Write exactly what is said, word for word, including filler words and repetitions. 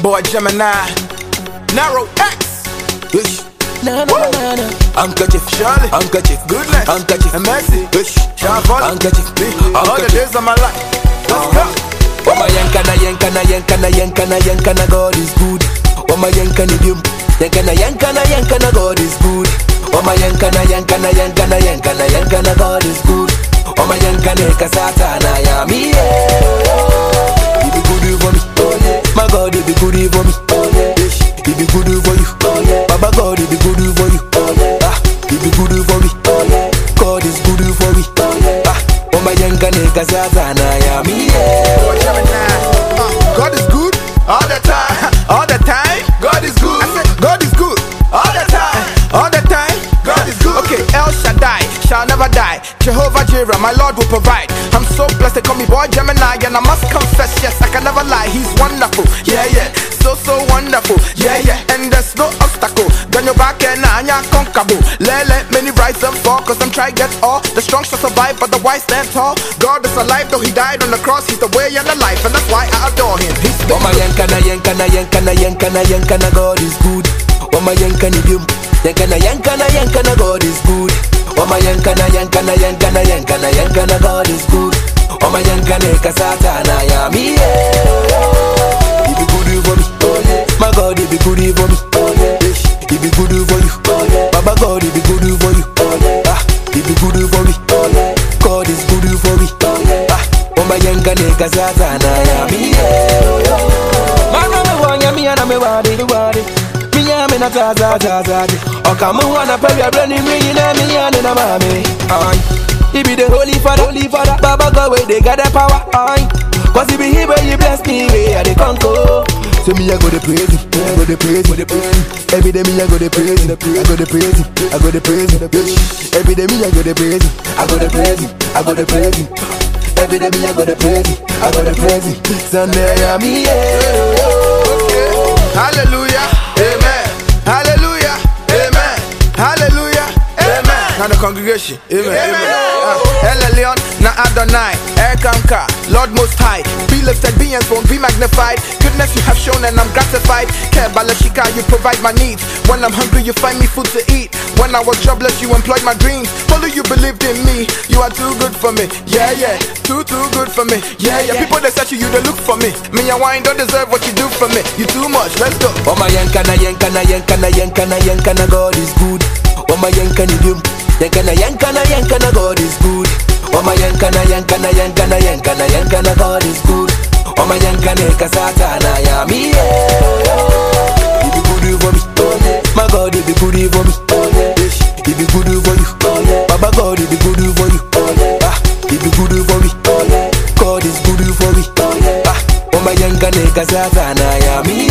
boy Gemini, Narrow X. Ish. Na na na na. Handkerchief, Charlie, handkerchief, goodness, handkerchief, and mercy, ish, Shavon, handkerchief, all the days of my life. Let's go. Oh my yankana yankana yankana yankana yankana God is good. Oh my yankana yum yankana yankana yankana God is good. Oh my yankana yankana yankana yankana yankana God is good. Oh my yankana kasata na yami. He be good for me. Oh yeah. My God, he be good for me. Oh yeah. He be good for you. Oh yeah. Baba God, he be good for you. Oh yeah. Ah, he be good for me. Oh yeah. God is good for me. Oh yeah. Ah, oh my yankana kasata na yami. Uh, God is good all the time, all the time. God is good. I said God is good all the time, all the time. God is good. Okay, El Shaddai shall never die. Jehovah Jireh, my Lord will provide. I'm so blessed they call me boy Gemini, and I must confess, yes, I can never lie. He's wonderful, yeah, yeah, so so wonderful, yeah, yeah. And there's no obstacle. Then your back and I'm conquerable. Lele, many rise and fall, cause I'm trying to get all. The strong shall survive, but the wise stand tall. God is alive, though he died on the cross. He's the way and the life, and that's why I adore him. He's the oh my yankana yankana yankana yankana yankana God is good. Oh my yankana yum yankana yankana yankana God is good. Oh my yankana yankana yankana yankana yankana God is good. Oh my yankana kasata na yami. He be good for me. Oh yeah. My God, he be good for me. Oh yeah. He be good for you. Oh yeah. Baba God, he be good for you. Oh yeah. Ah, he be good for me. Oh yeah. God is good for me. Oh yeah. Ah, oh my yankana kasata na yami. Mama me wanya mi ana me wadi wadi. Mi ya me na ta ta ta ta. Okamu wana pe ya brand mi na mi ya na mami. Ay. He be the holy father, holy father. Baba God where they got the power. Ay. Cause he be here where you bless me where I dey conquer. So me I go to praise him, I go to praise him. Every day me I go to praise him, I go to praise him, I go to praise him. Every day me I go to praise him, I go to praise him, I go to praise him. Every day me I go to praise him, I go to praise him. Sunday I'm here. Hallelujah, amen. Hallelujah, amen. Hallelujah, amen. Now the congregation, amen. Amen. Uh, El Elyon, na Adonai, Erkanka, Lord Most High. Be lifted, be enthroned, be magnified. Goodness you have shown and I'm gratified. Care Balashika, you provide my needs. When I'm hungry, you find me food to eat. When I was jobless, you employed my dreams. Follow you believed in me. You are too good for me. Yeah, yeah. Too, too good for me. Yeah, yeah. People that search you, you they look for me. Me and wine don't deserve what you do for me. You too much. Let's go. Oh my yankana yankana yankana yankana yankana God is good. Oh my yankana yum yankana yankana yankana God is good. Oh my yankana yankana yankana yankana yankana God is good. Oh my yankana kasata na yami. He be good for me. Oh yeah. My God, he be good for me. Oh yeah. He be good for you. Oh yeah. Baba God, he be good for you. Oh yeah. Ah, he be good for me. Oh yeah. God is good for me. Oh yeah. Ah, oh my yankana kasata na yami.